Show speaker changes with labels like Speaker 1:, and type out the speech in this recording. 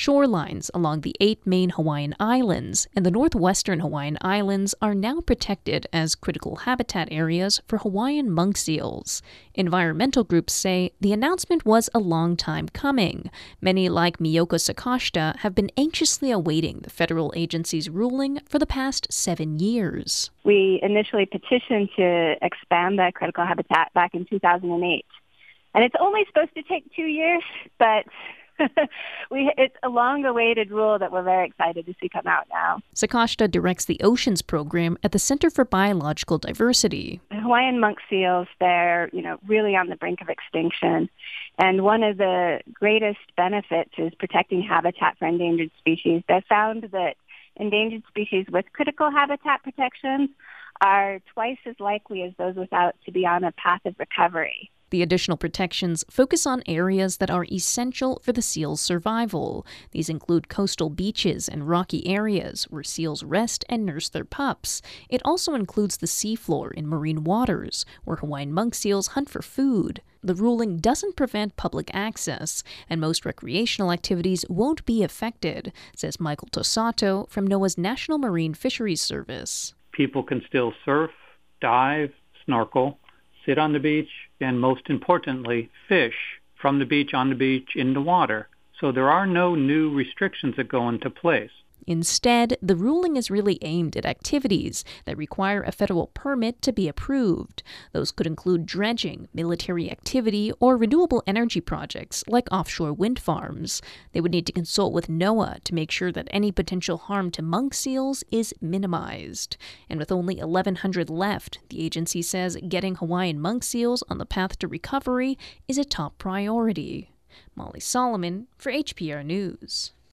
Speaker 1: Shorelines along the 8 main Hawaiian islands and the northwestern Hawaiian Islands are now protected as critical habitat areas for Hawaiian monk seals. Environmental groups say the announcement was a long time coming. Many, like Miyoko Sakashita, have been anxiously awaiting the federal agency's ruling for the past 7 years.
Speaker 2: We initially petitioned to expand the critical habitat back in 2008. And it's only supposed to take 2 years, but it's a long-awaited rule that we're very excited to see come out now.
Speaker 1: Sakashita directs the Oceans program at the Center for Biological Diversity.
Speaker 2: The Hawaiian monk seals, they're really on the brink of extinction. And one of the greatest benefits is protecting habitat for endangered species. They found that endangered species with critical habitat protections are twice as likely as those without to be on a path of recovery.
Speaker 1: The additional protections focus on areas that are essential for the seal's survival. These include coastal beaches and rocky areas where seals rest and nurse their pups. It also includes the seafloor in marine waters, where Hawaiian monk seals hunt for food. The ruling doesn't prevent public access, and most recreational activities won't be affected, says Michael Tosato from NOAA's National Marine Fisheries Service.
Speaker 3: People can still surf, dive, snorkel, sit on the beach, and most importantly, fish from the beach, on the beach, in the water. So there are no new restrictions that go into place.
Speaker 1: Instead, the ruling is really aimed at activities that require a federal permit to be approved. Those could include dredging, military activity, or renewable energy projects like offshore wind farms. They would need to consult with NOAA to make sure that any potential harm to monk seals is minimized. And with only 1,100 left, the agency says getting Hawaiian monk seals on the path to recovery is a top priority. Molly Solomon for HPR News.